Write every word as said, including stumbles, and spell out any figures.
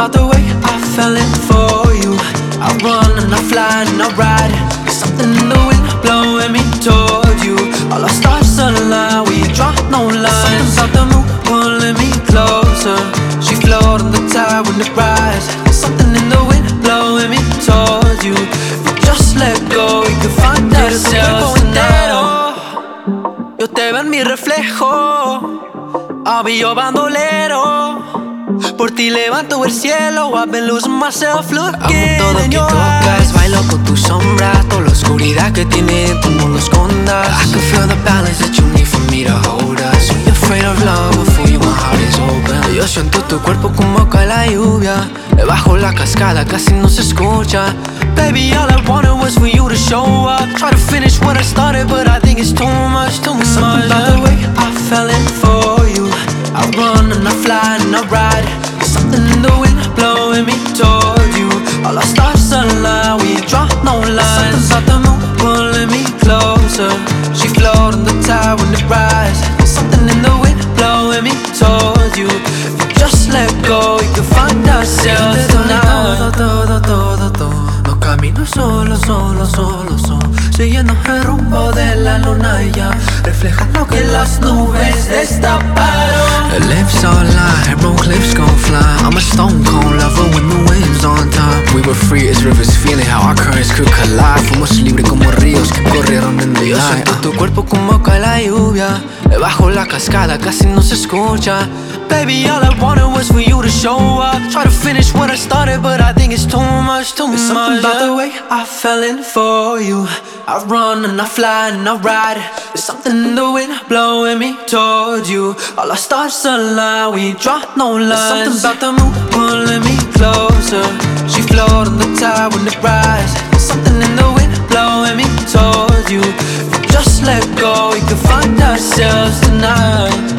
about the way I fell in for you. I run and I fly and I ride. There's something in the wind blowing me toward you. All our stars align, we draw no lines. Something about the moon pulling me closer. She float on the tide when it rises. There's something in the wind blowing me towards you. If we just let go, we can find ourselves tonight. Yo te veo en mi reflejo. I'll be your bandolero. Por ti levanto el cielo. I've been losing myself looking Amo todo in que your tocas, eyes. bailo con tu sombra. Toda la oscuridad que tiene tú no lo escondas. I can feel the balance that you need for me to hold us. So you're afraid of love before you, my heart is open. Yo siento tu cuerpo como cae la lluvia. Debajo la cascada casi no se escucha. Baby, all I wanted was for you to show up. Try to finish what I started, but I think it's too much, too much. Something about the way I fell in for you. I run and I fly and I ride. There's something in the wind blowing me toward you. All our stars align, we draw no lines. Something about the moon pulling me closer. She float on the tide when it rises. There's something in the wind blowing me towards you. If we just let go, we can find ourselves tonight. Todo, todo, todo, todo. No camino solo, solo, solo, solo. Siguiendo el rumbo de la luna y ya refleja lo que las nubes destaparon. Her lips all lie, her broke lips gon' fly. I'm a stone cold lover when the wind's on top. We were free as rivers, feeling how our currents could collide. Fuimos libres como ríos que corrieron en the Yo night. siento tu cuerpo como cae la lluvia. Debajo la cascada casi no se escucha. Baby, all I wanted was for you to show up. Try to finish what I started, but I think it's too much, too much. There's something about the way I fell in for you. I run and I fly and I ride. There's something in the wind blowing me towards you. All our stars align, we draw no lines. There's something about the moon pulling me closer. She float on the tide when it rises. There's something in the wind blowing me towards you. If we just let go, we can find ourselves tonight.